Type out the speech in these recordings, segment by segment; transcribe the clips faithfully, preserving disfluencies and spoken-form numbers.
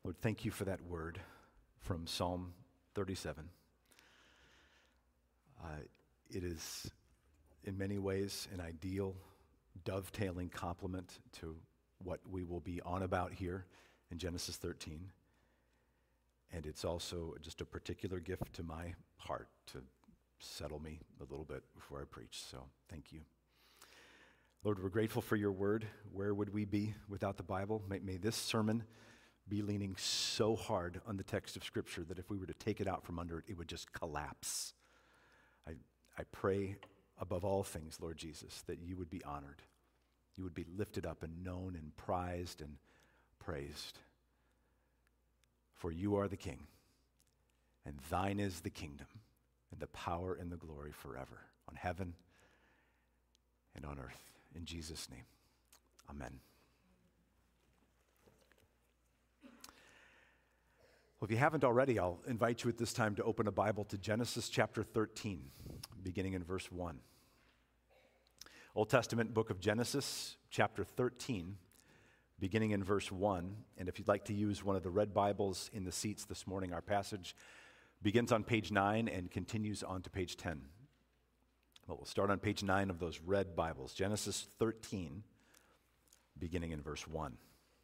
Lord, thank you for that word from Psalm thirty-seven. Uh, it is, in many ways, an ideal dovetailing complement to what we will be on about here in Genesis thirteen. And it's also just a particular gift to my heart to settle me a little bit before I preach. So thank you. Lord, we're grateful for your word. Where would we be without the Bible? May, may this sermon be leaning so hard on the text of Scripture that if we were to take it out from under it, it would just collapse. I, I pray above all things, Lord Jesus, that you would be honored. You would be lifted up and known and prized and praised. For you are the King, and thine is the kingdom, and the power and the glory forever, on heaven and on earth. In Jesus' name, amen. Well, if you haven't already, I'll invite you at this time to open a Bible to Genesis chapter thirteen, beginning in verse one. Old Testament book of Genesis, chapter thirteen, beginning in verse one. And if you'd like to use one of the red Bibles in the seats this morning, our passage begins on page nine and continues on to page ten. But we'll start on page nine of those red Bibles, Genesis thirteen, beginning in verse one.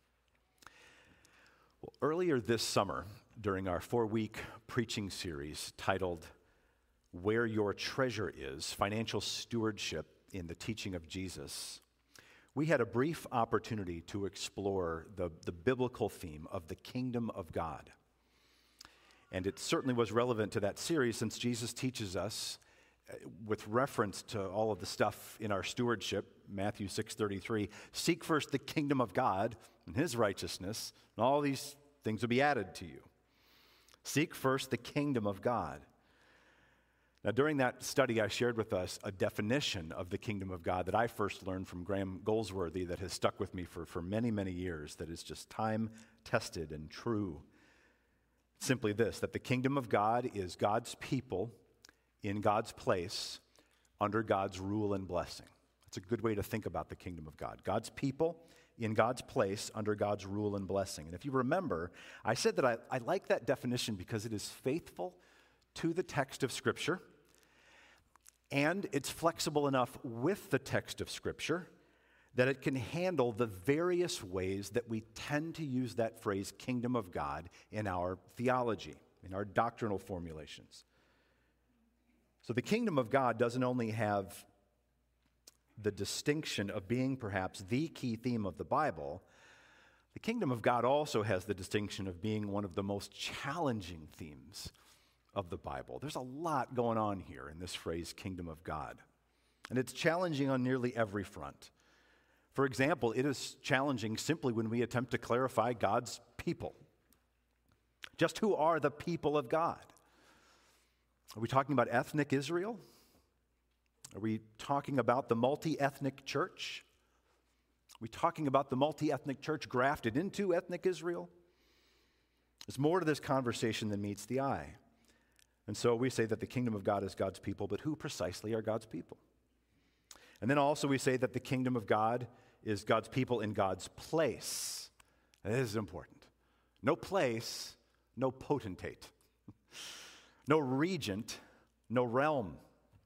Well, earlier this summer, during our four-week preaching series titled Where Your Treasure Is, Financial Stewardship in the Teaching of Jesus, we had a brief opportunity to explore the, the biblical theme of the kingdom of God. And it certainly was relevant to that series since Jesus teaches us, uh, with reference to all of the stuff in our stewardship, Matthew six thirty-three, seek first the kingdom of God and his righteousness, and all these things will be added to you. Seek first the kingdom of God. Now, during that study, I shared with us a definition of the kingdom of God that I first learned from Graham Goldsworthy that has stuck with me for, for many, many years, that is just time-tested and true. Simply this, that the kingdom of God is God's people in God's place under God's rule and blessing. That's a good way to think about the kingdom of God. God's people in God's place under God's rule and blessing. And if you remember, I said that I, I like that definition because it is faithful to the text of Scripture, and it's flexible enough with the text of Scripture that it can handle the various ways that we tend to use that phrase, kingdom of God, in our theology, in our doctrinal formulations. So the kingdom of God doesn't only have the distinction of being perhaps the key theme of the Bible, the kingdom of God also has the distinction of being one of the most challenging themes of the Bible. There's a lot going on here in this phrase, kingdom of God. And it's challenging on nearly every front. For example, it is challenging simply when we attempt to clarify God's people. Just who are the people of God? Are we talking about ethnic Israel? Are we talking about the multi-ethnic church? Are we talking about the multi-ethnic church grafted into ethnic Israel? There's more to this conversation than meets the eye. And so we say that the kingdom of God is God's people, but who precisely are God's people? And then also we say that the kingdom of God is God's people in God's place. And this is important. No place, no potentate. No regent, no realm.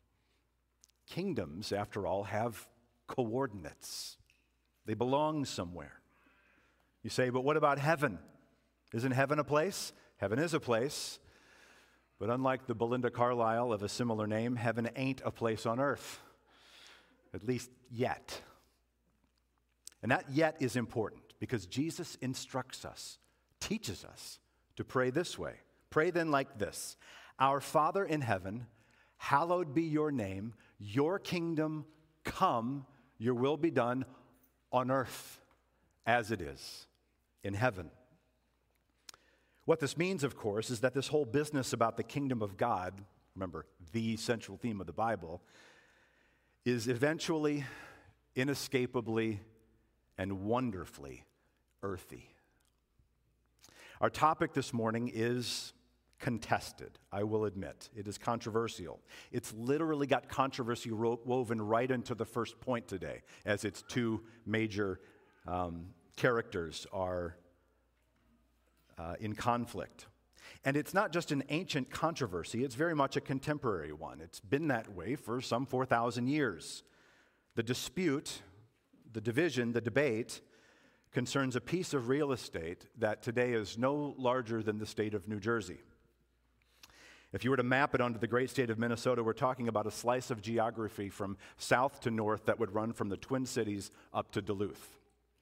Kingdoms, after all, have coordinates. They belong somewhere. You say, but what about heaven? Isn't heaven a place? Heaven is a place. But unlike the Belinda Carlisle of a similar name, heaven ain't a place on earth. At least yet. And that yet is important because Jesus instructs us, teaches us to pray this way. Pray then like this: Our Father in heaven, hallowed be your name, your kingdom come, your will be done on earth as it is in heaven. What this means, of course, is that this whole business about the kingdom of God, remember, the central theme of the Bible, is eventually, inescapably, and wonderfully earthy. Our topic this morning is contested, I will admit. It is controversial. It's literally got controversy ro- woven right into the first point today, as its two major um, characters are uh, in conflict. And it's not just an ancient controversy, it's very much a contemporary one. It's been that way for some four thousand years. The dispute, the division, the debate concerns a piece of real estate that today is no larger than the state of New Jersey. If you were to map it onto the great state of Minnesota, we're talking about a slice of geography from south to north that would run from the Twin Cities up to Duluth.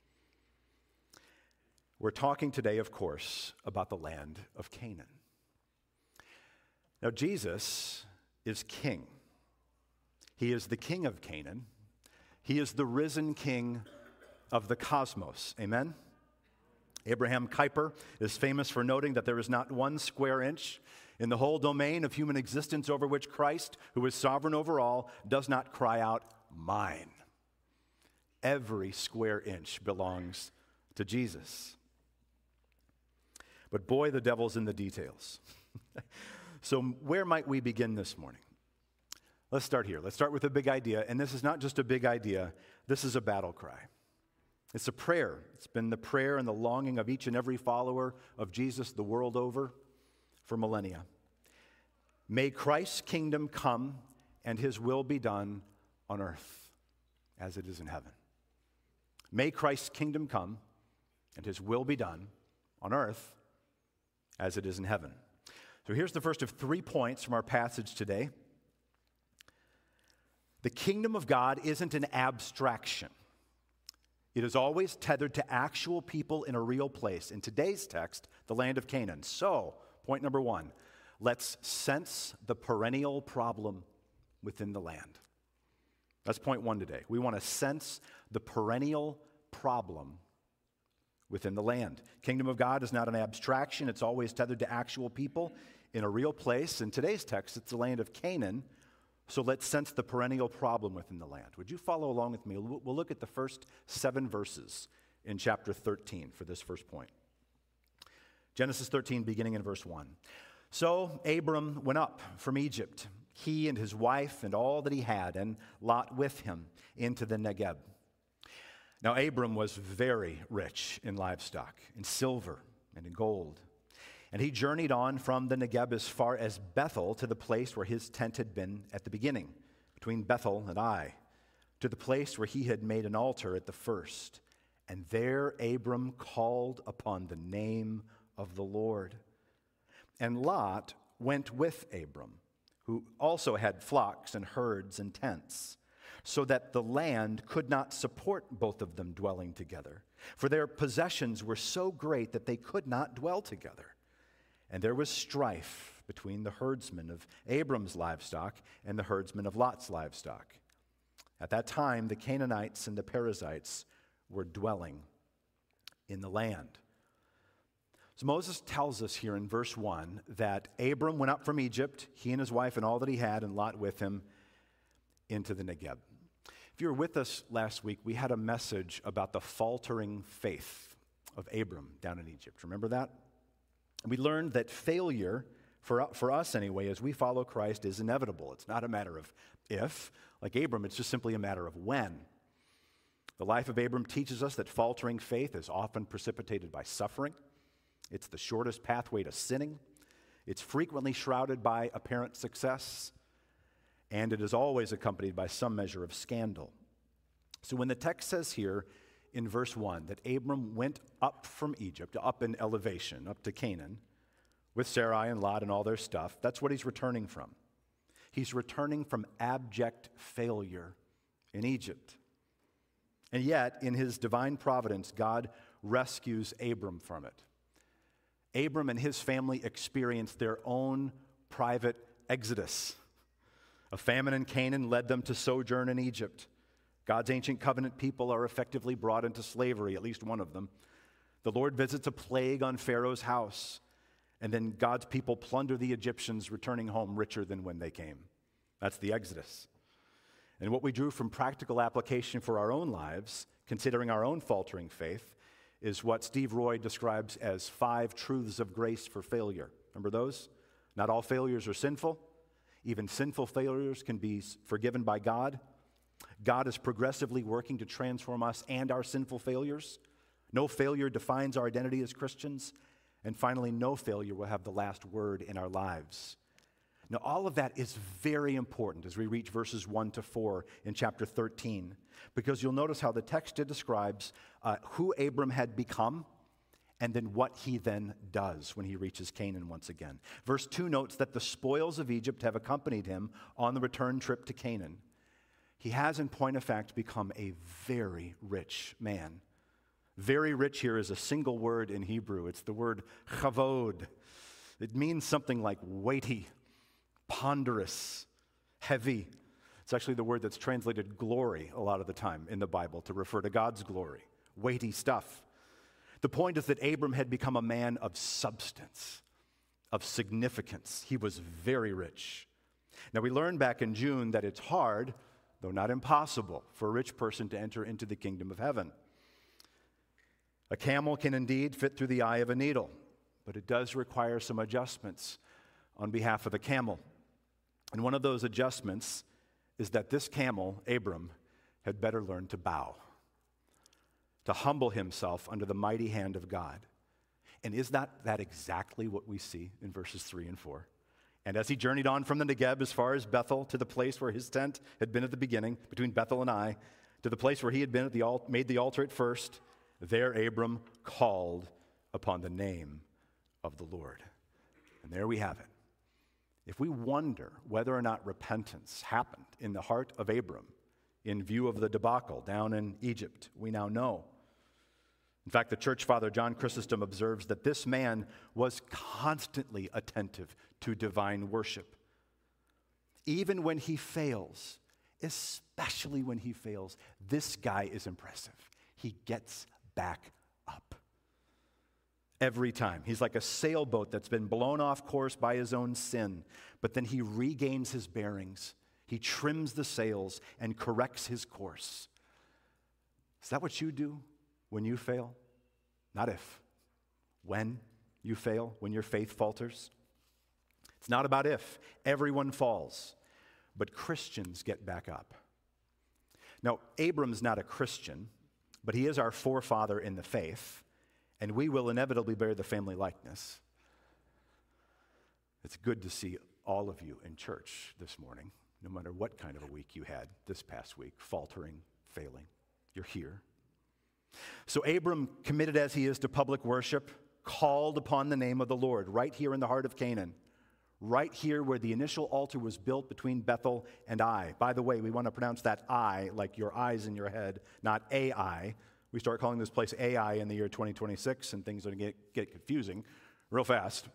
We're talking today, of course, about the land of Canaan. Now, Jesus is king. He is the king of Canaan. He is the risen king of the cosmos. Amen? Abraham Kuyper is famous for noting that there is not one square inch in the whole domain of human existence over which Christ, who is sovereign over all, does not cry out, mine. Every square inch belongs to Jesus. But boy, the devil's in the details. So where might we begin this morning? Let's start here. Let's start with a big idea. And this is not just a big idea. This is a battle cry. It's a prayer. It's been the prayer and the longing of each and every follower of Jesus the world over for millennia. May Christ's kingdom come and his will be done on earth as it is in heaven. May Christ's kingdom come and his will be done on earth as it is in heaven. So here's the first of three points from our passage today. The kingdom of God isn't an abstraction. It is always tethered to actual people in a real place. In today's text, the land of Canaan. So, point number one, let's sense the perennial problem within the land. That's point one today. We want to sense the perennial problem within the land. Kingdom of God is not an abstraction. It's always tethered to actual people in a real place. In today's text, it's the land of Canaan. So let's sense the perennial problem within the land. Would you follow along with me? We'll look at the first seven verses in chapter thirteen for this first point. Genesis thirteen, beginning in verse one. So Abram went up from Egypt, he and his wife and all that he had, and Lot with him, into the Negeb. Now Abram was very rich in livestock, in silver, and in gold. And he journeyed on from the Negeb as far as Bethel, to the place where his tent had been at the beginning, between Bethel and Ai, to the place where he had made an altar at the first. And there Abram called upon the name of the Lord. And Lot went with Abram, who also had flocks and herds and tents, so that the land could not support both of them dwelling together. For their possessions were so great that they could not dwell together. And there was strife between the herdsmen of Abram's livestock and the herdsmen of Lot's livestock. At that time, the Canaanites and the Perizzites were dwelling in the land. So Moses tells us here in verse one that Abram went up from Egypt, he and his wife and all that he had, and Lot with him, into the Negeb. If you were with us last week, we had a message about the faltering faith of Abram down in Egypt. Remember that? We learned that failure, for, for us anyway, as we follow Christ, is inevitable. It's not a matter of if. Like Abram, it's just simply a matter of when. The life of Abram teaches us that faltering faith is often precipitated by suffering. It's the shortest pathway to sinning. It's frequently shrouded by apparent success. And it is always accompanied by some measure of scandal. So when the text says here, in verse one, that Abram went up from Egypt, up in elevation, up to Canaan, with Sarai and Lot and all their stuff, that's what he's returning from. He's returning from abject failure in Egypt. And yet, in his divine providence, God rescues Abram from it. Abram and his family experienced their own private exodus. A famine in Canaan led them to sojourn in Egypt. God's ancient covenant people are effectively brought into slavery, at least one of them. The Lord visits a plague on Pharaoh's house, and then God's people plunder the Egyptians, returning home richer than when they came. That's the Exodus. And what we drew from practical application for our own lives, considering our own faltering faith, is what Steve Roy describes as five truths of grace for failure. Remember those? Not all failures are sinful. Even sinful failures can be forgiven by God. God is progressively working to transform us and our sinful failures. No failure defines our identity as Christians, And finally, no failure will have the last word in our lives. Now, all of that is very important as we reach verses one to four in chapter thirteen, because you'll notice how the text describes uh, who Abram had become and then what he then does when he reaches Canaan once again. Verse two notes that the spoils of Egypt have accompanied him on the return trip to Canaan. He has, in point of fact, become a very rich man. Very rich here is a single word in Hebrew. It's the word chavod. It means something like weighty, ponderous, heavy. It's actually the word that's translated glory a lot of the time in the Bible to refer to God's glory. Weighty stuff. The point is that Abram had become a man of substance, of significance. He was very rich. Now, we learned back in June that it's hard, though not impossible, for a rich person to enter into the kingdom of heaven. A camel can indeed fit through the eye of a needle, but it does require some adjustments on behalf of the camel. And one of those adjustments is that this camel, Abram, had better learn to bow, to humble himself under the mighty hand of God. And is that, that exactly what we see in verses three and four? And as he journeyed on from the Negeb as far as Bethel, to the place where his tent had been at the beginning, between Bethel and Ai, to the place where he had been at the al- made the altar at first, there Abram called upon the name of the Lord. And there we have it. If we wonder whether or not repentance happened in the heart of Abram in view of the debacle down in Egypt, we now know. In fact, the church father John Chrysostom observes that this man was constantly attentive to divine worship. Even when he fails, especially when he fails, this guy is impressive. He gets back up. Every time. He's like a sailboat that's been blown off course by his own sin, but then he regains his bearings. He trims the sails and corrects his course. Is that what you do when you fail? Not if. When you fail, when your faith falters. It's not about if. Everyone falls, but Christians get back up. Now, Abram's not a Christian, but he is our forefather in the faith, and we will inevitably bear the family likeness. It's good to see all of you in church this morning, no matter what kind of a week you had this past week, faltering, failing. You're here. So Abram, committed as he is to public worship, called upon the name of the Lord right here in the heart of Canaan, right here where the initial altar was built between Bethel and Ai. By the way, we want to pronounce that I like your eyes in your head, not Ai. We start calling this place Ai in the year twenty twenty-six, and things are going to get, get confusing real fast.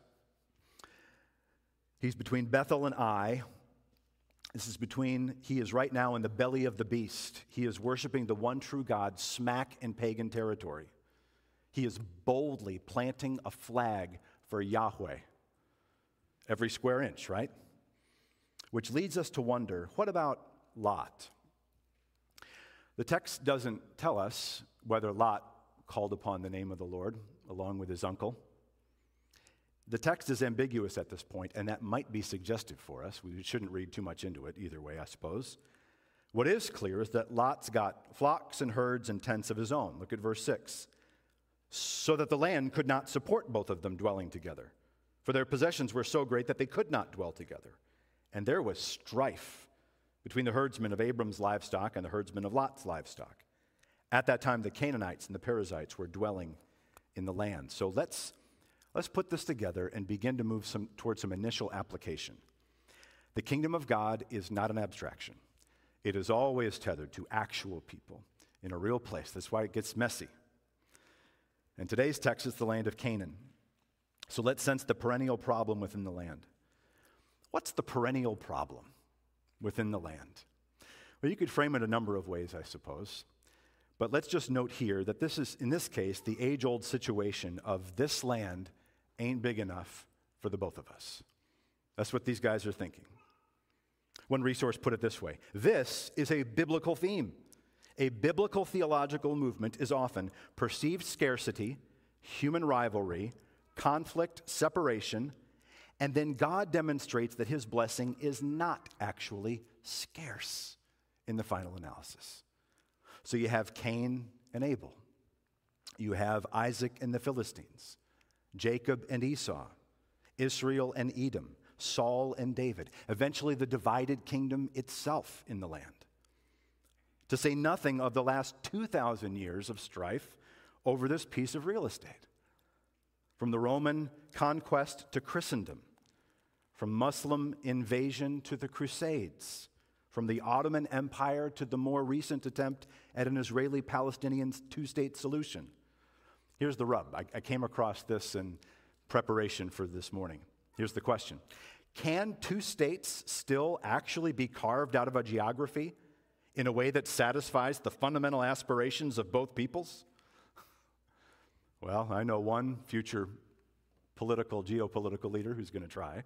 He's between Bethel and Ai. This is between, he is right now in the belly of the beast. He is worshiping the one true God smack in pagan territory. He is boldly planting a flag for Yahweh. Every square inch, right? Which leads us to wonder, what about Lot? The text doesn't tell us whether Lot called upon the name of the Lord along with his uncle. The text is ambiguous at this point, and that might be suggestive for us. We shouldn't read too much into it either way, I suppose. What is clear is that Lot's got flocks and herds and tents of his own. Look at verse six. So that the land could not support both of them dwelling together, for their possessions were so great that they could not dwell together. And there was strife between the herdsmen of Abram's livestock and the herdsmen of Lot's livestock. At that time, the Canaanites and the Perizzites were dwelling in the land. So let's Let's put this together and begin to move some, towards some initial application. The kingdom of God is not an abstraction. It is always tethered to actual people in a real place. That's why it gets messy. And today's text is the land of Canaan. So let's sense the perennial problem within the land. What's the perennial problem within the land? Well, you could frame it a number of ways, I suppose. But let's just note here that this is, in this case, the age-old situation of this land ain't big enough for the both of us. That's what these guys are thinking. One resource put it this way: this is a biblical theme. A biblical theological movement is often perceived scarcity, human rivalry, conflict, separation, and then God demonstrates that his blessing is not actually scarce in the final analysis. So you have Cain and Abel. You have Isaac and the Philistines. Jacob and Esau, Israel and Edom, Saul and David, eventually the divided kingdom itself in the land. To say nothing of the last two thousand years of strife over this piece of real estate. From the Roman conquest to Christendom, from Muslim invasion to the Crusades, from the Ottoman Empire to the more recent attempt at an Israeli-Palestinian two-state solution. Here's the rub. I, I came across this in preparation for this morning. Here's the question. Can two states still actually be carved out of a geography in a way that satisfies the fundamental aspirations of both peoples? Well, I know one future political, geopolitical leader who's going to try.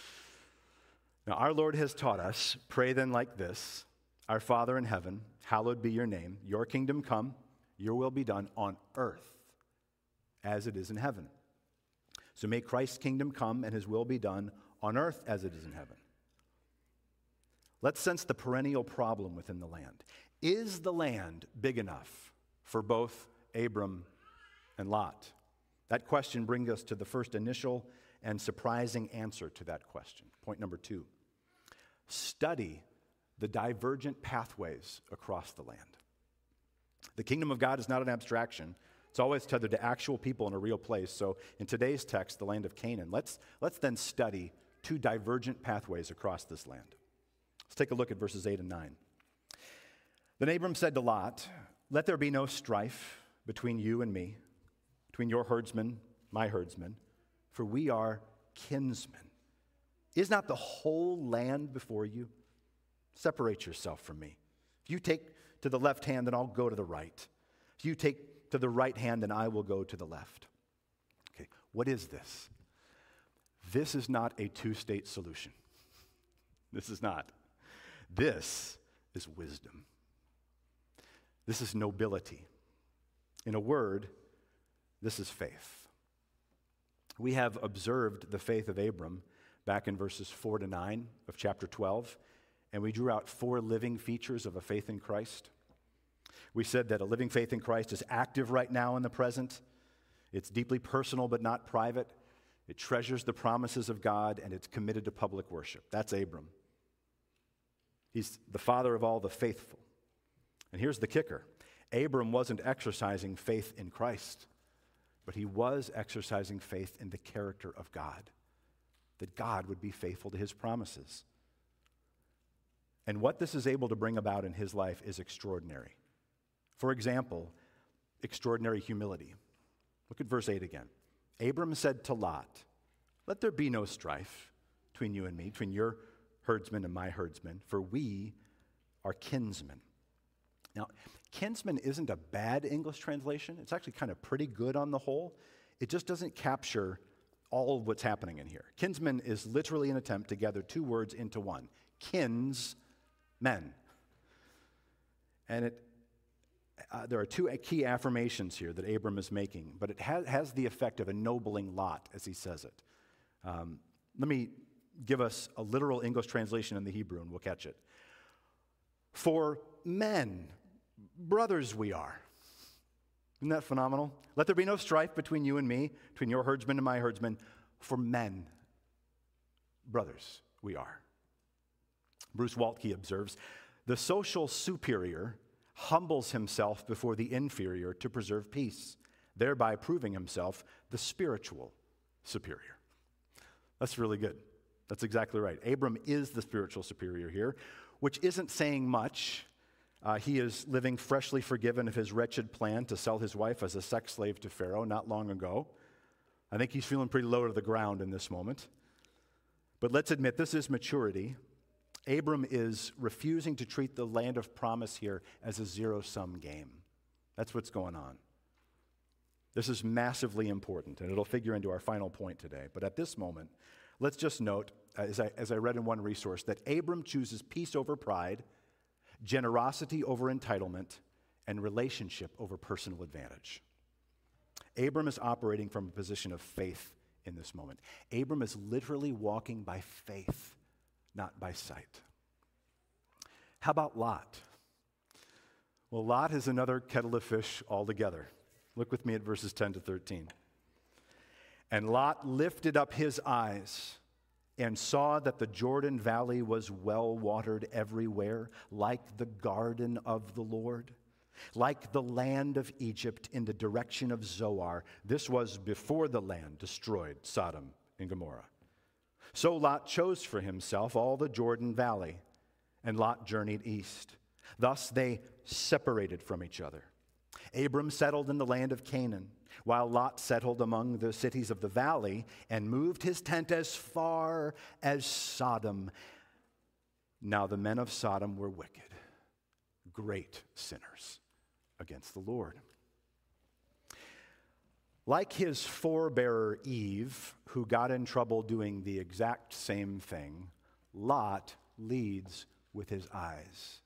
Now, our Lord has taught us, pray then like this, Our Father in heaven, hallowed be your name. Your kingdom come, your will be done on earth as it is in heaven. So may Christ's kingdom come and his will be done on earth as it is in heaven. Let's sense the perennial problem within the land. Is the land big enough for both Abram and Lot? That question brings us to the first initial and surprising answer to that question. Point number two. Study the divergent pathways across the land. The kingdom of God is not an abstraction. It's always tethered to actual people in a real place. So in today's text, the land of Canaan, let's, let's then study two divergent pathways across this land. Let's take a look at verses eight and nine. Then Abram said to Lot, let there be no strife between you and me, between your herdsmen, my herdsmen, for we are kinsmen. Is not the whole land before you? Separate yourself from me. If you take to the left hand, then I'll go to the right. If you take to the right hand, then I will go to the left. Okay, what is this? This is not a two-state solution. This is not. This is wisdom. This is nobility. In a word, this is faith. We have observed the faith of Abram back in verses four to nine of chapter twelve, and we drew out four living features of a faith in Christ. We said that a living faith in Christ is active right now in the present. It's deeply personal but not private. It treasures the promises of God, and it's committed to public worship. That's Abram. He's the father of all the faithful. And here's the kicker. Abram wasn't exercising faith in Christ, but he was exercising faith in the character of God, that God would be faithful to his promises. And what this is able to bring about in his life is extraordinary. For example, extraordinary humility. Look at verse eight again. Abram said to Lot, let there be no strife between you and me, between your herdsmen and my herdsmen, for we are kinsmen. Now, kinsman isn't a bad English translation. It's actually kind of pretty good on the whole. It just doesn't capture all of what's happening in here. Kinsman is literally an attempt to gather two words into one. Kinsmen. And it, uh, there are two key affirmations here that Abram is making, but it ha- has the effect of ennobling Lot, as he says it. Um, let me give us a literal English translation in the Hebrew, and we'll catch it. For men, brothers we are. Isn't that phenomenal? Let there be no strife between you and me, between your herdsmen and my herdsmen. For men, brothers we are. Bruce Waltke observes, the social superior humbles himself before the inferior to preserve peace, thereby proving himself the spiritual superior. That's really good. That's exactly right. Abram is the spiritual superior here, which isn't saying much. Uh, he is living freshly forgiven of his wretched plan to sell his wife as a sex slave to Pharaoh not long ago. I think he's feeling pretty low to the ground in this moment. But let's admit, this is maturity. Abram is refusing to treat the land of promise here as a zero-sum game. That's what's going on. This is massively important, and it'll figure into our final point today. But at this moment, let's just note, as I, as I read in one resource, that Abram chooses peace over pride, generosity over entitlement, and relationship over personal advantage. Abram is operating from a position of faith in this moment. Abram is literally walking by faith, not by sight. How about Lot? Well, Lot is another kettle of fish altogether. Look with me at verses ten to thirteen. And Lot lifted up his eyes and saw that the Jordan Valley was well watered everywhere, like the garden of the Lord, like the land of Egypt in the direction of Zoar. This was before the land destroyed Sodom and Gomorrah. So Lot chose for himself all the Jordan Valley, and Lot journeyed east. Thus they separated from each other. Abram settled in the land of Canaan, while Lot settled among the cities of the valley and moved his tent as far as Sodom. Now the men of Sodom were wicked, great sinners against the Lord. Like his forebearer Eve, who got in trouble doing the exact same thing, Lot leads with his eyes.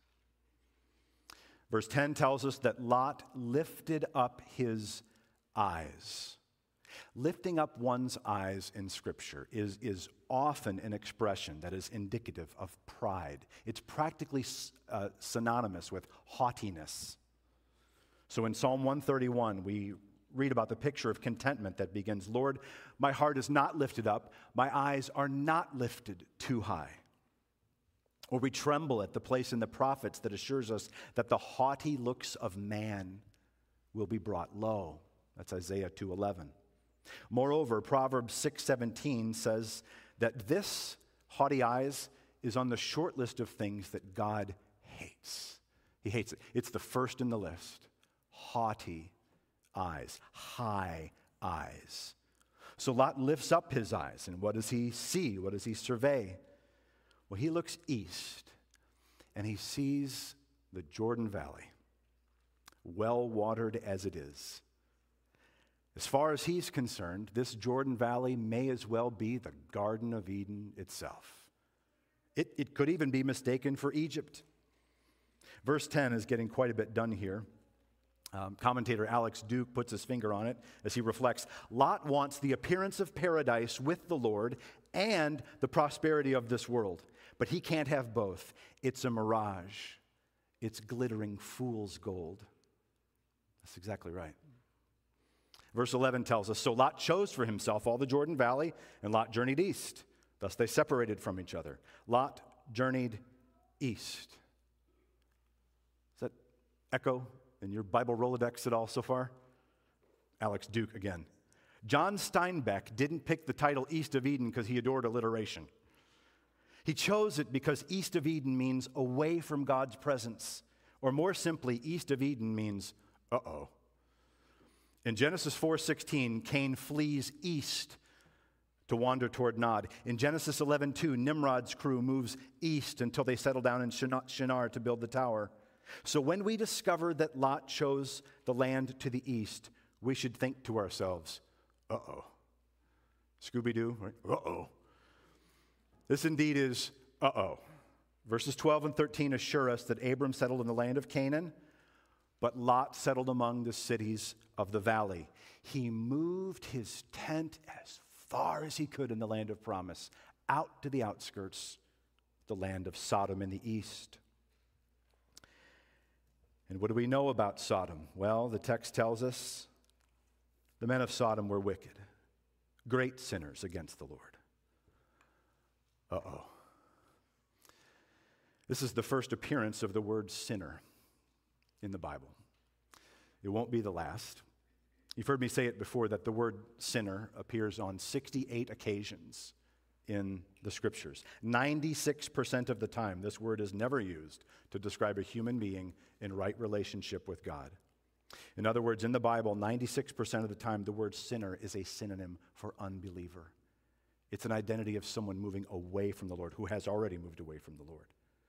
Verse ten tells us that Lot lifted up his eyes. Lifting up one's eyes in Scripture is, is often an expression that is indicative of pride. It's practically uh, synonymous with haughtiness. So in Psalm one thirty-one, we read about the picture of contentment that begins, Lord, my heart is not lifted up, my eyes are not lifted too high. Or we tremble at the place in the prophets that assures us that the haughty looks of man will be brought low. That's Isaiah two eleven. Moreover, Proverbs six seventeen says that this haughty eyes is on the short list of things that God hates. He hates it. It's the first in the list. Haughty eyes, high eyes. So Lot lifts up his eyes, and what does he see? What does he survey? Well, he looks east, and he sees the Jordan Valley, well watered as it is. As far as he's concerned, this Jordan Valley may as well be the Garden of Eden itself. It, it could even be mistaken for Egypt. Verse ten is getting quite a bit done here. Um, commentator Alex Duke puts his finger on it as he reflects. Lot wants the appearance of paradise with the Lord and the prosperity of this world. But he can't have both. It's a mirage. It's glittering fool's gold. That's exactly right. Verse eleven tells us, so Lot chose for himself all the Jordan Valley, and Lot journeyed east. Thus they separated from each other. Lot journeyed east. Does that echo in your Bible Rolodex at all so far? Alex Duke again. John Steinbeck didn't pick the title East of Eden because he adored alliteration. He chose it because East of Eden means away from God's presence. Or more simply, East of Eden means uh-oh. In Genesis four sixteen, Cain flees east to wander toward Nod. In Genesis eleven two, Nimrod's crew moves east until they settle down in Shinar to build the tower. So when we discover that Lot chose the land to the east, we should think to ourselves, uh-oh. Scooby-Doo, right? Uh-oh. This indeed is uh-oh. Verses twelve and thirteen assure us that Abram settled in the land of Canaan, but Lot settled among the cities of the valley. He moved his tent as far as he could in the land of promise, out to the outskirts, the land of Sodom in the east. And what do we know about Sodom? Well, the text tells us the men of Sodom were wicked, great sinners against the Lord. Uh-oh. This is the first appearance of the word sinner in the Bible. It won't be the last. You've heard me say it before that the word sinner appears on sixty-eight occasions in the Scriptures. ninety-six percent of the time, this word is never used to describe a human being in right relationship with God. In other words, in the Bible, ninety-six percent of the time, the word sinner is a synonym for unbeliever. It's an identity of someone moving away from the Lord, who has already moved away from the Lord.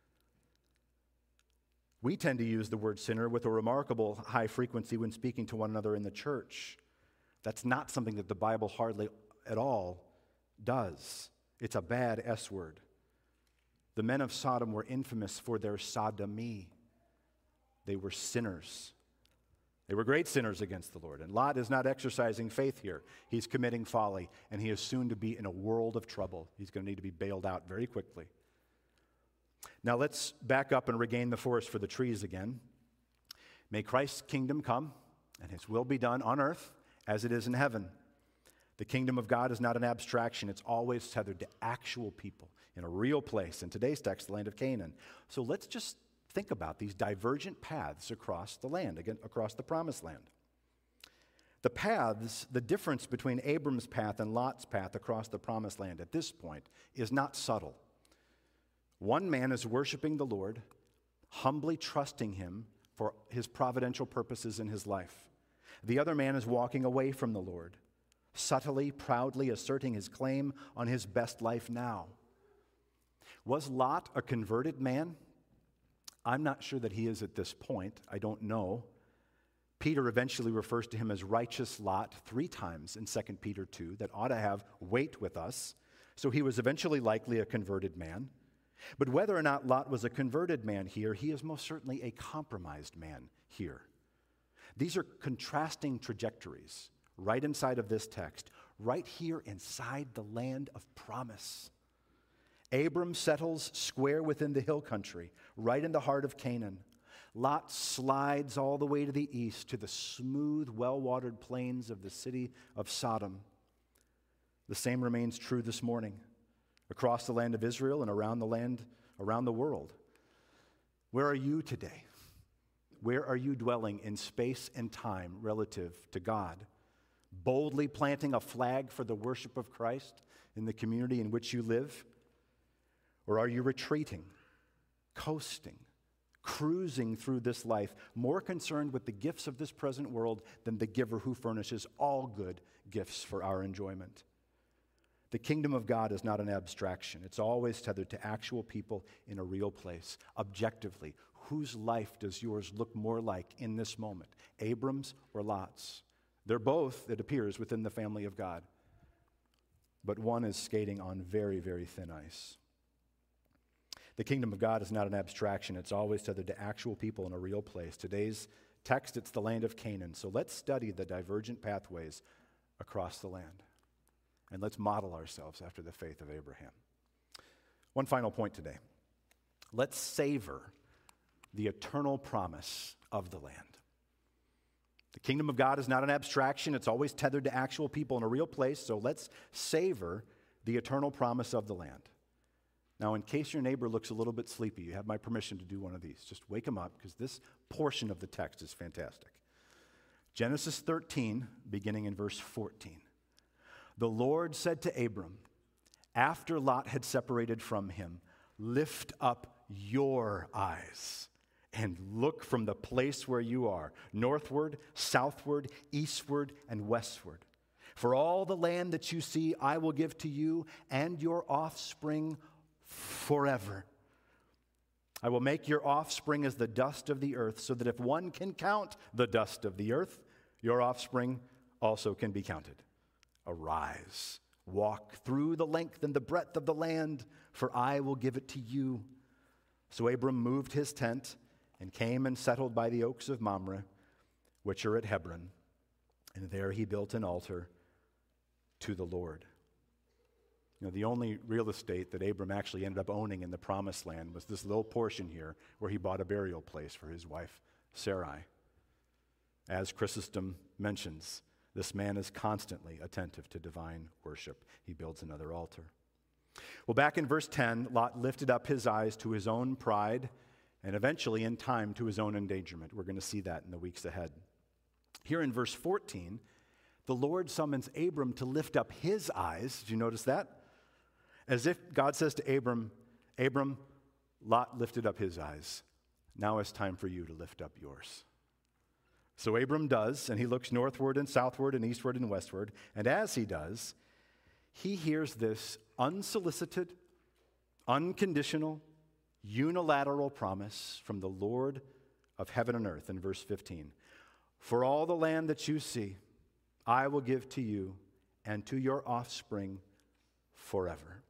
We tend to use the word sinner with a remarkable high frequency when speaking to one another in the church. That's not something that the Bible hardly at all does. It's a bad S word. The men of Sodom were infamous for their sodomy. They were sinners. They were great sinners against the Lord. And Lot is not exercising faith here. He's committing folly, and he is soon to be in a world of trouble. He's going to need to be bailed out very quickly. Now let's back up and regain the forest for the trees again. May Christ's kingdom come and his will be done on earth as it is in heaven. The kingdom of God is not an abstraction. It's always tethered to actual people in a real place. In today's text, the land of Canaan. So let's just think about these divergent paths across the land, again, across the promised land. The paths, the difference between Abram's path and Lot's path across the promised land at this point is not subtle. One man is worshiping the Lord, humbly trusting him for his providential purposes in his life. The other man is walking away from the Lord, subtly, proudly asserting his claim on his best life now. Was Lot a converted man? I'm not sure that he is at this point. I don't know. Peter eventually refers to him as righteous Lot three times in Second Peter two. That ought to have weight with us. So he was eventually likely a converted man. But whether or not Lot was a converted man here, he is most certainly a compromised man here. These are contrasting trajectories right inside of this text, right here inside the land of promise. Abram settles square within the hill country, right in the heart of Canaan. Lot slides all the way to the east to the smooth, well-watered plains of the city of Sodom. The same remains true this morning across the land of Israel and around the land, around the world. Where are you today? Where are you dwelling in space and time relative to God? Boldly planting a flag for the worship of Christ in the community in which you live? Or are you retreating, coasting, cruising through this life, more concerned with the gifts of this present world than the giver who furnishes all good gifts for our enjoyment? The kingdom of God is not an abstraction. It's always tethered to actual people in a real place. Objectively, whose life does yours look more like in this moment, Abram's or Lot's? They're both, it appears, within the family of God. But one is skating on very, very thin ice. The kingdom of God is not an abstraction. It's always tethered to actual people in a real place. Today's text, it's the land of Canaan. So let's study the divergent pathways across the land. And let's model ourselves after the faith of Abraham. One final point today. Let's savor the eternal promise of the land. The kingdom of God is not an abstraction. It's always tethered to actual people in a real place. So let's savor the eternal promise of the land. Now, in case your neighbor looks a little bit sleepy, you have my permission to do one of these. Just wake him up, because this portion of the text is fantastic. Genesis thirteen, beginning in verse fourteen. The Lord said to Abram, after Lot had separated from him, lift up your eyes and look from the place where you are, northward, southward, eastward, and westward. For all the land that you see, I will give to you and your offspring forever. I will make your offspring as the dust of the earth, so that if one can count the dust of the earth, your offspring also can be counted. Arise, walk through the length and the breadth of the land, for I will give it to you. So Abram moved his tent and came and settled by the oaks of Mamre, which are at Hebron, and there he built an altar to the Lord. You know, the only real estate that Abram actually ended up owning in the promised land was this little portion here where he bought a burial place for his wife, Sarai. As Chrysostom mentions, this man is constantly attentive to divine worship. He builds another altar. Well, back in verse ten, Lot lifted up his eyes to his own pride and eventually, in time, to his own endangerment. We're going to see that in the weeks ahead. Here in verse fourteen, the Lord summons Abram to lift up his eyes. Did you notice that? As if God says to Abram, Abram, Lot lifted up his eyes. Now it's time for you to lift up yours. So Abram does, and he looks northward and southward and eastward and westward. And as he does, he hears this unsolicited, unconditional, unilateral promise from the Lord of heaven and earth in verse fifteen. For all the land that you see, I will give to you and to your offspring forever.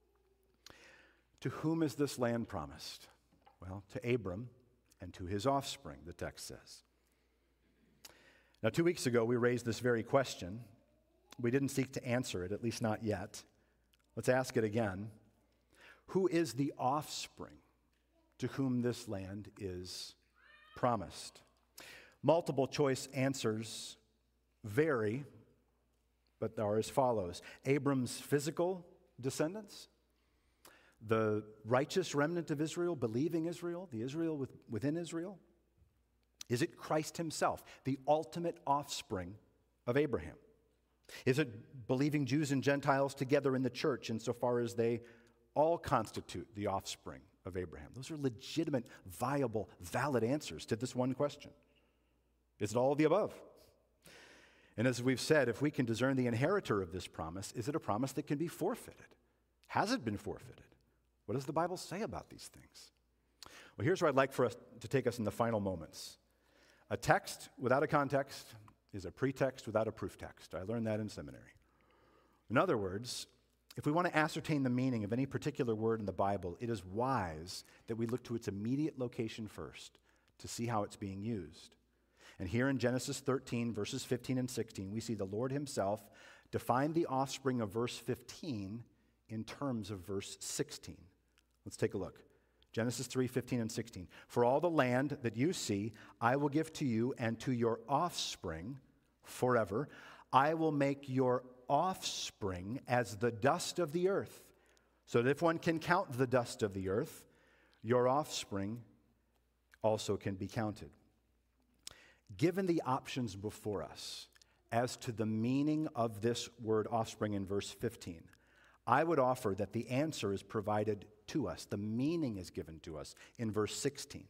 To whom is this land promised? Well, to Abram and to his offspring, the text says. Now, two weeks ago, we raised this very question. We didn't seek to answer it, at least not yet. Let's ask it again. Who is the offspring to whom this land is promised? Multiple choice answers vary but are as follows. Abram's physical descendants, the righteous remnant of Israel, believing Israel, the Israel with, within Israel. Is it Christ himself, the ultimate offspring of Abraham? Is it believing Jews and Gentiles together in the church insofar as they all constitute the offspring of Abraham? Those are legitimate, viable, valid answers to this one question. Is it all of the above? And as we've said, if we can discern the inheritor of this promise, is it a promise that can be forfeited? Has it been forfeited? What does the Bible say about these things? Well, here's where I'd like for us to take us in the final moments. A text without a context is a pretext without a proof text. I learned that in seminary. In other words, if we want to ascertain the meaning of any particular word in the Bible, it is wise that we look to its immediate location first to see how it's being used. And here in Genesis thirteen, verses fifteen and sixteen, we see the Lord himself define the offspring of verse fifteen in terms of verse sixteen. Let's take a look. Genesis three, fifteen and sixteen. For all the land that you see, I will give to you and to your offspring forever. I will make your offspring as the dust of the earth, so that if one can count the dust of the earth, your offspring also can be counted. Given the options before us as to the meaning of this word offspring in verse fifteen, I would offer that the answer is provided to us. The meaning is given to us in verse sixteen.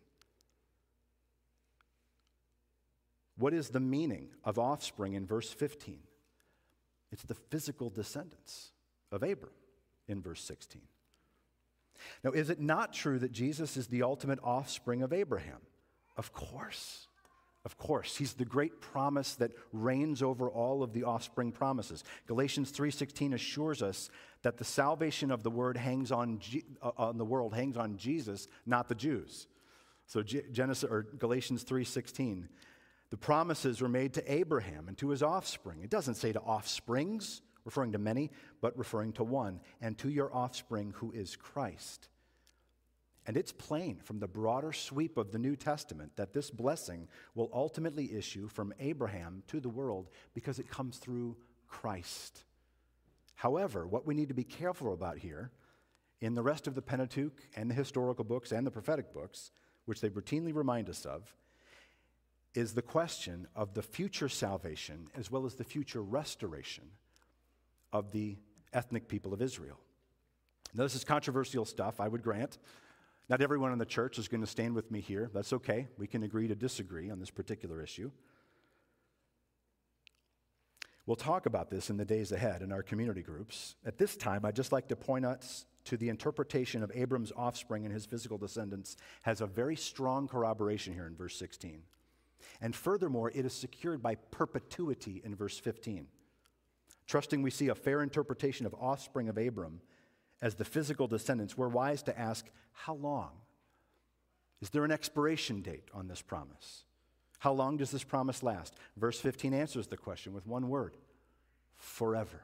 What is the meaning of offspring in verse fifteen? It's the physical descendants of Abram in verse sixteen. Now, is it not true that Jesus is the ultimate offspring of Abraham? Of course. Of course. He's the great promise that reigns over all of the offspring promises. Galatians three sixteen assures us that the salvation of the word hangs on, G- uh, on the world hangs on Jesus, not the Jews. So G- Genesis or Galatians three sixteen, the promises were made to Abraham and to his offspring. It doesn't say to offsprings, referring to many, but referring to one, and to your offspring who is Christ. And it's plain from the broader sweep of the New Testament that this blessing will ultimately issue from Abraham to the world because it comes through Christ. However, what we need to be careful about here, in the rest of the Pentateuch and the historical books and the prophetic books, which they routinely remind us of, is the question of the future salvation as well as the future restoration of the ethnic people of Israel. Now, this is controversial stuff, I would grant. Not everyone in the church is going to stand with me here. That's okay. We can agree to disagree on this particular issue. We'll talk about this in the days ahead in our community groups. At this time, I'd just like to point us to the interpretation of Abram's offspring and his physical descendants has a very strong corroboration here in verse sixteen. And furthermore, it is secured by perpetuity in verse fifteen. Trusting we see a fair interpretation of offspring of Abram as the physical descendants, we're wise to ask, how long? Is there an expiration date on this promise? How long does this promise last? Verse fifteen answers the question with one word: forever.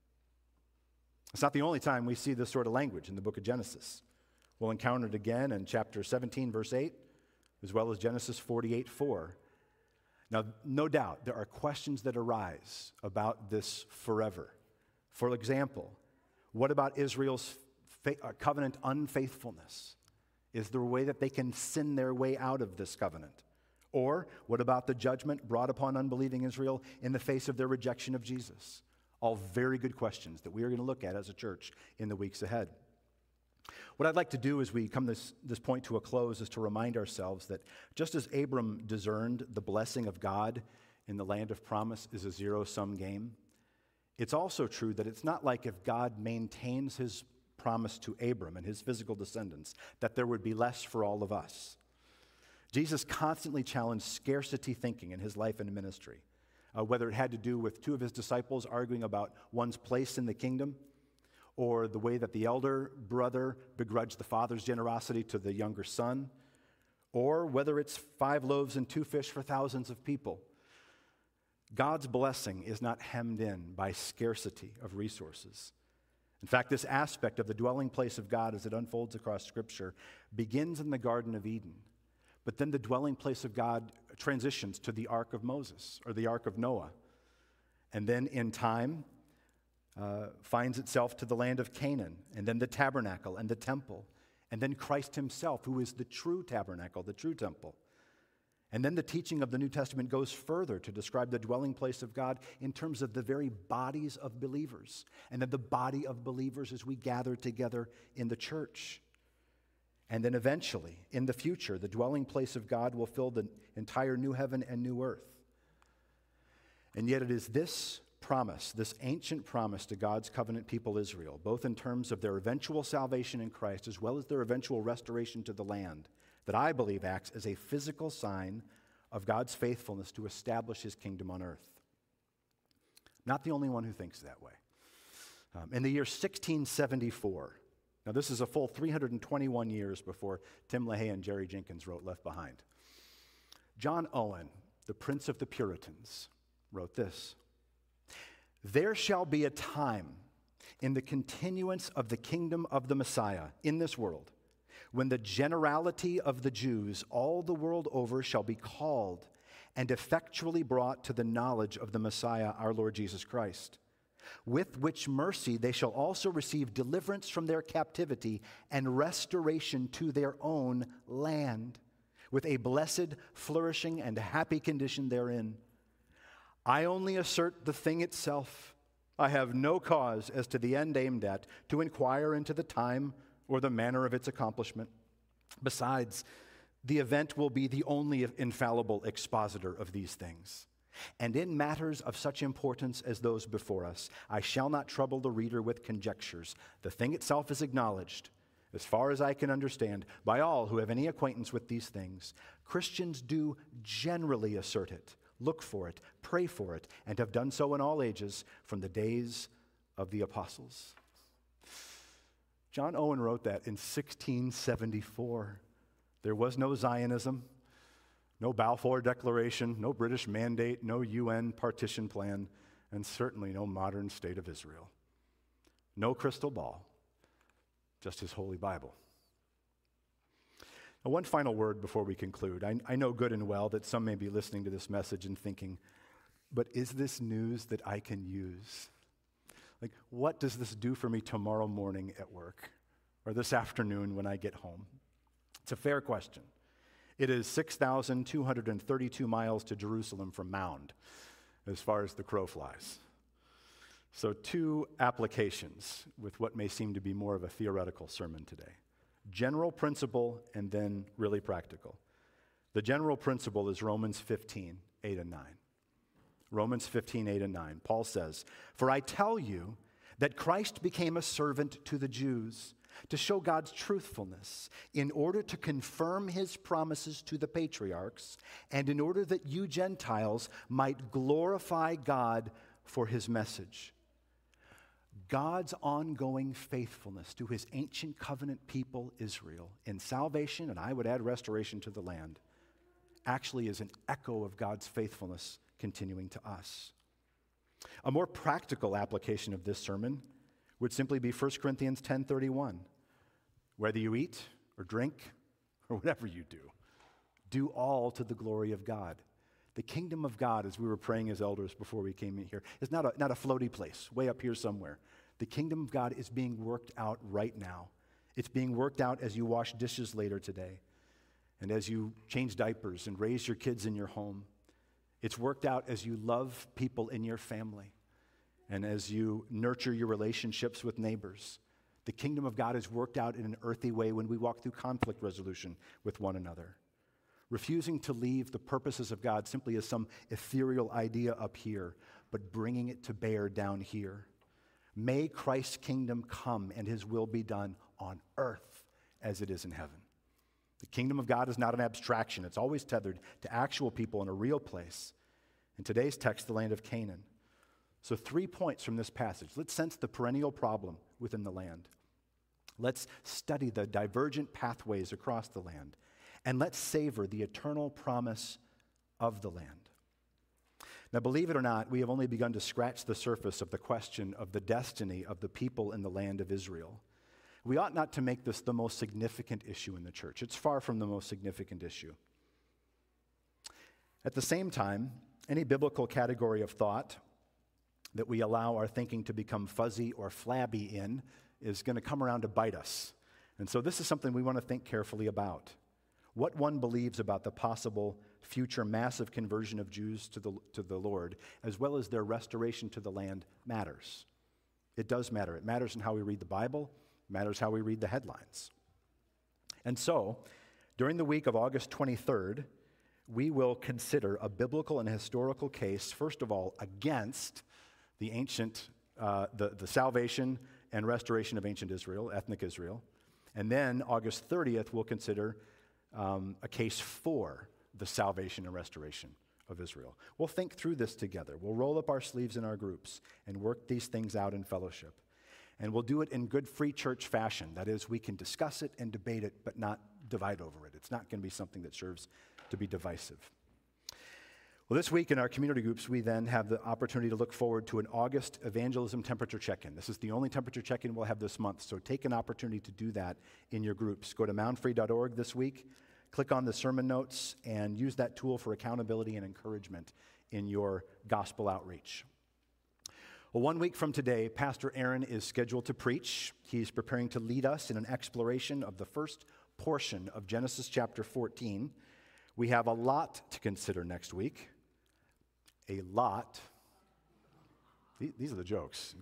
It's not the only time we see this sort of language in the book of Genesis. We'll encounter it again in chapter seventeen, verse eight, as well as Genesis forty-eight, four. Now, no doubt, there are questions that arise about this forever. For example, what about Israel's fa- uh, covenant unfaithfulness? Is there a way that they can sin their way out of this covenant? Or what about the judgment brought upon unbelieving Israel in the face of their rejection of Jesus? All very good questions that we are going to look at as a church in the weeks ahead. What I'd like to do as we come this, this point to a close is to remind ourselves that just as Abram discerned the blessing of God in the land of promise is a zero-sum game, it's also true that it's not like if God maintains his promise to Abram and his physical descendants, that there would be less for all of us. Jesus constantly challenged scarcity thinking in his life and ministry, uh, whether it had to do with two of his disciples arguing about one's place in the kingdom, or the way that the elder brother begrudged the father's generosity to the younger son, or whether it's five loaves and two fish for thousands of people. God's blessing is not hemmed in by scarcity of resources. In fact, this aspect of the dwelling place of God as it unfolds across Scripture begins in the Garden of Eden, but then the dwelling place of God transitions to the Ark of Moses or the Ark of Noah. and then in time uh, finds itself to the land of Canaan, and then the tabernacle and the temple, and then Christ himself, who is the true tabernacle, the true temple. And then the teaching of the New Testament goes further to describe the dwelling place of God in terms of the very bodies of believers, and then the body of believers as we gather together in the church. And then eventually, in the future, the dwelling place of God will fill the entire new heaven and new earth. And yet it is this promise, this ancient promise to God's covenant people Israel, both in terms of their eventual salvation in Christ as well as their eventual restoration to the land, that I believe acts as a physical sign of God's faithfulness to establish his kingdom on earth. Not the only one who thinks that way. Um, in the year sixteen seventy-four, now this is a full three hundred twenty-one years before Tim LaHaye and Jerry Jenkins wrote Left Behind, John Owen, the Prince of the Puritans, wrote this: "There shall be a time in the continuance of the kingdom of the Messiah in this world, when the generality of the Jews all the world over shall be called and effectually brought to the knowledge of the Messiah, our Lord Jesus Christ, with which mercy they shall also receive deliverance from their captivity and restoration to their own land, with a blessed, flourishing, and happy condition therein. I only assert the thing itself. I have no cause as to the end aimed at to inquire into the time or the manner of its accomplishment. Besides, the event will be the only infallible expositor of these things. And in matters of such importance as those before us, I shall not trouble the reader with conjectures. The thing itself is acknowledged, as far as I can understand, by all who have any acquaintance with these things. Christians do generally assert it, look for it, pray for it, and have done so in all ages from the days of the apostles." John Owen wrote that in sixteen seventy-four. There was no Zionism, no Balfour Declaration, no British Mandate, no U N partition plan, and certainly no modern state of Israel. No crystal ball, just his holy Bible. Now, one final word before we conclude. I, I know good and well that some may be listening to this message and thinking, but is this news that I can use? Like, what does this do for me tomorrow morning at work or this afternoon when I get home? It's a fair question. It is six thousand two hundred thirty-two miles to Jerusalem from Mound, as far as the crow flies. So two applications with what may seem to be more of a theoretical sermon today. General principle and then really practical. The general principle is Romans fifteen, eight and nine. Romans fifteen, eight and nine. Paul says, "For I tell you that Christ became a servant to the Jews to show God's truthfulness, in order to confirm his promises to the patriarchs, and in order that you Gentiles might glorify God for his message." God's ongoing faithfulness to his ancient covenant people, Israel, in salvation, and I would add restoration to the land, actually is an echo of God's faithfulness continuing to us. A more practical application of this sermon would simply be First Corinthians ten thirty-one. Whether you eat or drink or whatever you do, do all to the glory of God. The kingdom of God, as we were praying as elders before we came in here, is not a, not a floaty place way up here somewhere. The kingdom of God is being worked out right now. It's being worked out as you wash dishes later today, and as you change diapers and raise your kids in your home. It's worked out as you love people in your family and as you nurture your relationships with neighbors. The kingdom of God is worked out in an earthy way when we walk through conflict resolution with one another. Refusing to leave the purposes of God simply as some ethereal idea up here, but bringing it to bear down here. May Christ's kingdom come and his will be done on earth as it is in heaven. The kingdom of God is not an abstraction. It's always tethered to actual people in a real place. In today's text, the land of Canaan. So three points from this passage. Let's sense the perennial problem within the land. Let's study the divergent pathways across the land. And let's savor the eternal promise of the land. Now, believe it or not, we have only begun to scratch the surface of the question of the destiny of the people in the land of Israel. We ought not to make this the most significant issue in the church. It's far from the most significant issue. At the same time, any biblical category of thought that we allow our thinking to become fuzzy or flabby in is going to come around to bite us. And so this is something we want to think carefully about. What one believes about the possible future massive conversion of Jews to the, to the Lord, as well as their restoration to the land, matters. It does matter. It matters in how we read the Bible. It matters how we read the headlines. And so, during the week of August twenty-third, we will consider a biblical and historical case, first of all, against the ancient, uh, the, the salvation and restoration of ancient Israel, ethnic Israel. And then August thirtieth, we'll consider um, a case for the salvation and restoration of Israel. We'll think through this together. We'll roll up our sleeves in our groups and work these things out in fellowship. And we'll do it in good free church fashion. That is, we can discuss it and debate it, but not divide over it. It's not going to be something that serves to be divisive. Well, this week in our community groups, we then have the opportunity to look forward to an August evangelism temperature check-in. This is the only temperature check-in we'll have this month, so take an opportunity to do that in your groups. Go to mound free dot org this week, click on the sermon notes, and use that tool for accountability and encouragement in your gospel outreach. Well, one week from today, Pastor Aaron is scheduled to preach. He's preparing to lead us in an exploration of the first portion of Genesis chapter fourteen. We have a lot to consider next week. A lot. These are the jokes.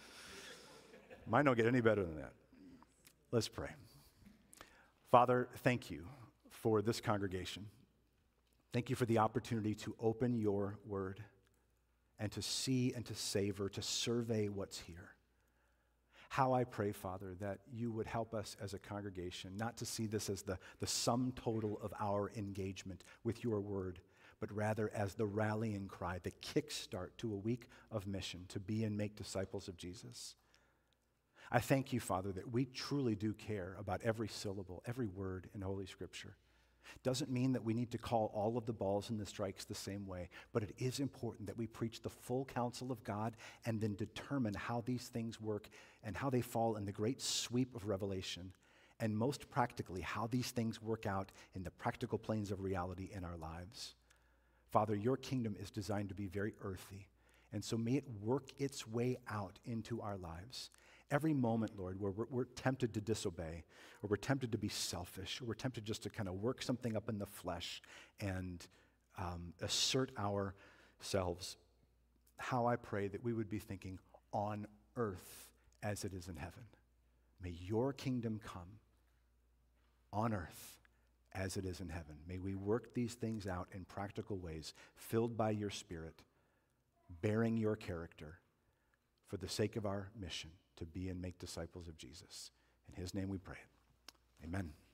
Mine don't get any better than that. Let's pray. Father, thank you for this congregation. Thank you for the opportunity to open your word and to see and to savor, to survey what's here. How I pray, Father, that you would help us as a congregation not to see this as the, the sum total of our engagement with your word, but rather as the rallying cry, the kickstart to a week of mission to be and make disciples of Jesus. I thank you, Father, that we truly do care about every syllable, every word in Holy Scripture. Doesn't mean that we need to call all of the balls and the strikes the same way, but it is important that we preach the full counsel of God and then determine how these things work and how they fall in the great sweep of Revelation, and most practically, how these things work out in the practical planes of reality in our lives. Father, your kingdom is designed to be very earthy, and so may it work its way out into our lives. Every moment, Lord, where we're, we're tempted to disobey, or we're tempted to be selfish, or we're tempted just to kind of work something up in the flesh and um, assert ourselves, how I pray that we would be thinking on earth as it is in heaven. May your kingdom come on earth as it is in heaven. May we work these things out in practical ways, filled by your Spirit, bearing your character for the sake of our mission to be and make disciples of Jesus. In his name we pray. Amen.